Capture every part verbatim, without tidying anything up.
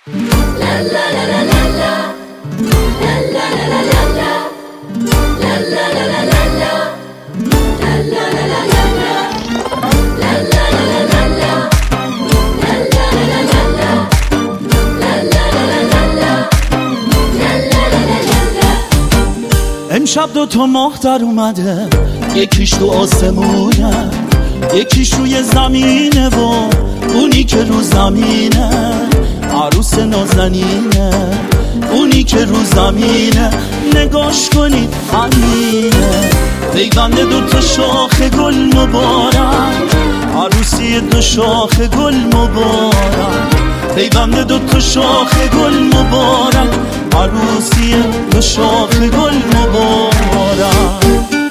امشب دو تا ماه در اومده، یکیش تو آسمونه یکیش روی زمینه و اونی که رو زمینه عروس نازنینه، اونی که رو زمینه نگاش کنید همینه. پیوند دو تا شاخ گل مبارک، عروسی دو شاخ گل مبارک. پیوند دو تا شاخ گل مبارک، عروسی دو شاخ گل مبارک.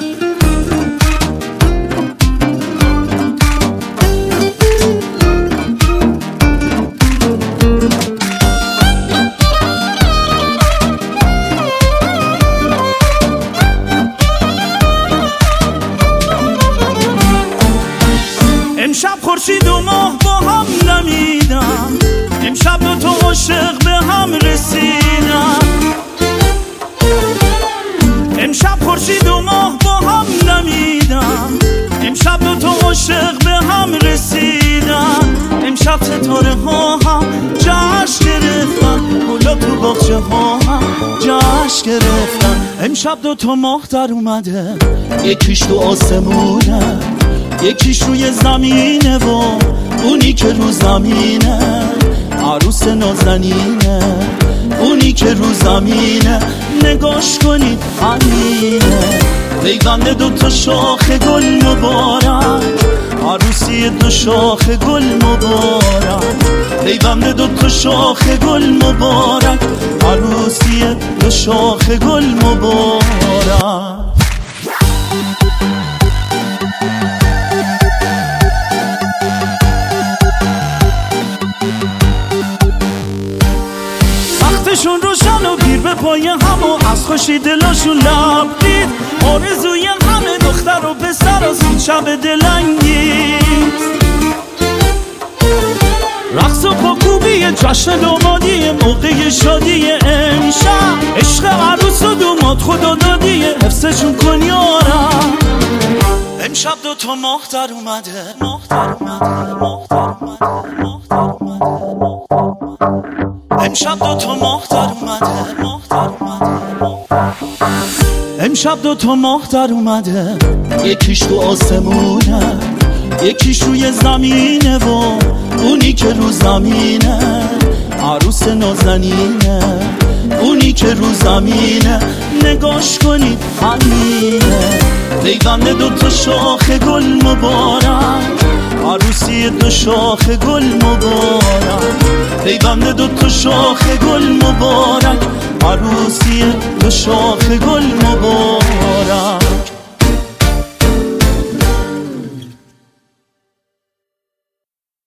امشب خورشید و ماه با هم دمیدن، امشب دو تا عاشق به هم رسیدن. امشب خورشید و ماه با هم دمیدن، امشب دو تا عاشق به هم رسیدن. امشب ستاره ها هم جشن گرفتن، گلا تو باغچه ها هم جشن گرفتن. امشب دو تا ماه در اومده، یکیش تو آسمونه یکیش روی زمینه و اونی که رو زمینه عروس نازنینه، اونی که رو زمینه نگاش کنید همینه. پیوند دو تا شاخ گل مبارک، عروسی دو شاخ گل مبارک. پیوند دو تا شاخ گل مبارک، عروسی دو شاخ گل مبارک. وقتشون روشن و پیر به پای هم و از خوشی دلاشون لبرید. آرزوی همه دختر و پسر از این شب دلنگیز. رقص و پاکوبی جشن دامادی موقع شادی امشب. عشق عروس و دوماد خدا دادی حفظشون کن یارم. امشب دو تا ماه در اومده، ماه در اومده، ماه در اومده، ماه در اومده. امشب دو تا ماه در اومده، ماه در اومده، ماه در اومده. امشب دو تا ماه در اومده، یکیش تو آسمونه یکیش روی زمینه و اونی که رو زمینه عروس نازنینه، اونی که رو زمینه نگاش کنید همینه. پیوند دو تا شاخ گل مبارک، عروسی دو شاخ گل مبارک. پیوند دو تا شاخ گل مبارک، عروسی دو شاخ گل مبارک.